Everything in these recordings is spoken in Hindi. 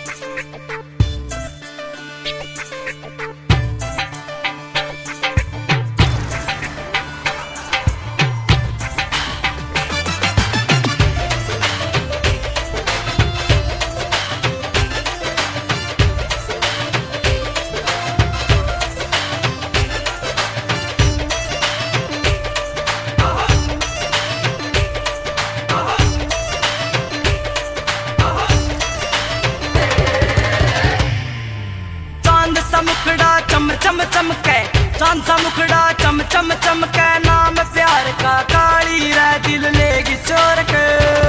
चम चम चमके चांद सा मुखड़ा चम चम चमके नाम प्यार का काली रे दिल लेगी चोर के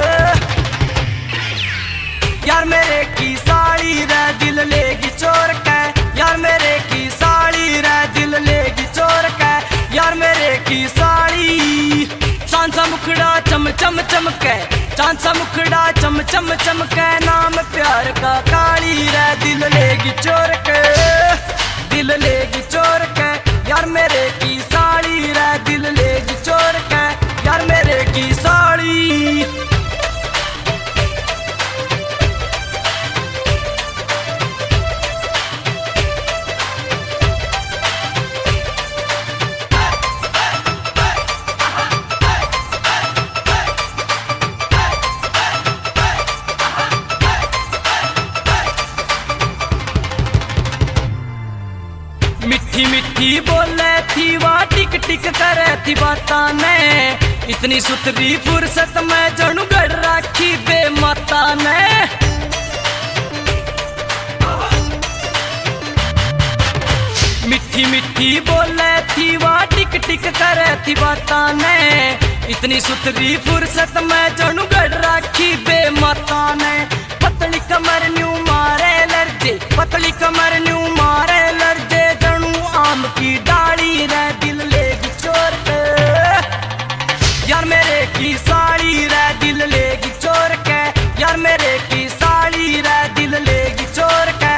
यार मेरे की साड़ी रे दिल लेगी चोर के यार मेरे की साड़ी रे दिल लेगी चोर के यार मेरे की साड़ी चांद सा मुखड़ा चम चम चमके चांद सा मुखड़ा चम चम चमके नाम प्यार का काली रे दिल लेगी चोर के दिल लेगी चोर के यार मेरे की साड़ी रे दिल लेगी चोर के यार मेरे की साड़ी। मिठी मिठी बोले थी वाह टिक टिक करे थी बाता ने इतनी सुथरी फुर्सत में जणू गढ़ राखी बे माता ने मिठी मिठी बोले थी वाह टिक टिक करे थी बाता ने इतनी सुथरी फुर्सत में जणू गढ़ राखी बे माता ने पतली कमर न्यू मारे लर्जे पतली कमर न्यू मारे लर्जे आम की डाली रे दिल लेगी चोर के यार मेरे की साड़ी रे दिल लेगी चोर के यार मेरे की साड़ी रे दिल लेगी चोर के।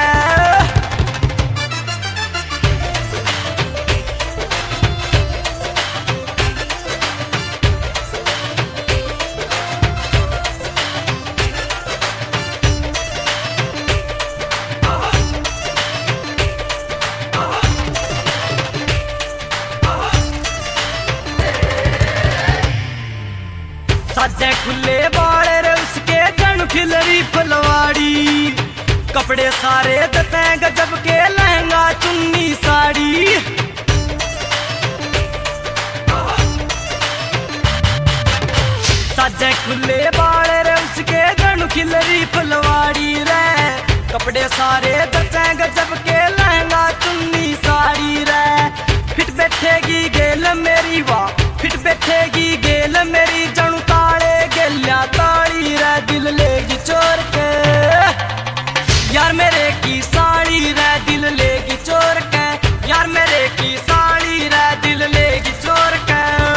साजे खुले बाड़े रे उसके जण खिलरी फलवाड़ी कपड़े सारे दते गजब के लहंगा चुन्नी साड़ी साजे खुले बाड़े रे उसके जण खिलरी फलवाड़ी रे कपड़े सारे दते गजब के लहंगा चुन्नी साड़ी रे फिट बैठेगी गेल मेरी वाह फिट बैठेगी गेल मेरी जणू ताले गेल्या ताली रे दिल लेगी चोर के यार मेरे की साड़ी रे दिल लेगी चोर के यार मेरे की साड़ी रे दिल लेगी चोर के।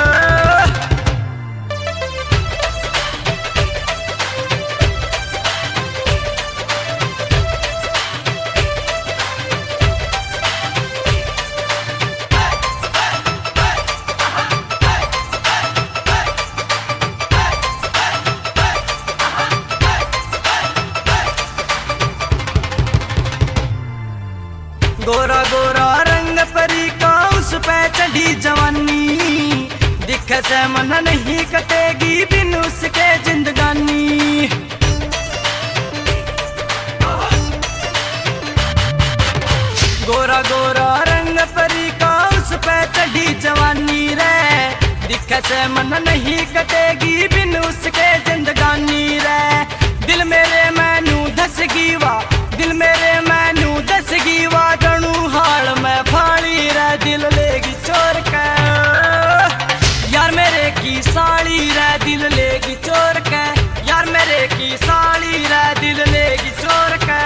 गोरा गोरा रंग परी का उस पे चढ़ी जवानी दिखे से मन नहीं कटेगी बिन उसके जिंदगानी गोरा गोरा रंग परी का उस पे चढ़ी जवानी रे दिखे से मन नहीं कटेगी बिन उसके जिंदगानी रे दिल मेरे मैनू धस गीवा दिल मेरे मैनू दस गीवा जणू हाल में फाड़ी रे दिल लेगी चोर के यार मेरे की साड़ी रे दिल लेगी चोर के यार मेरे की साड़ी रे दिल लेगी चोर के।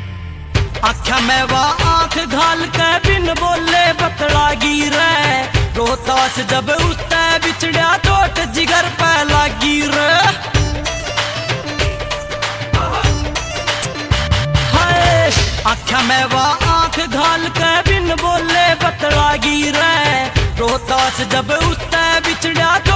आख्या में वह आंख घाल के बिन बोले बतलागी रे रोहतास जब उसते बिछड़ा चोट जिगर पे लागी रे। हाय आँखा में वह आँख घाल के बिन बोले बतलागी रे। रोहतास जब उसते बिछड़ा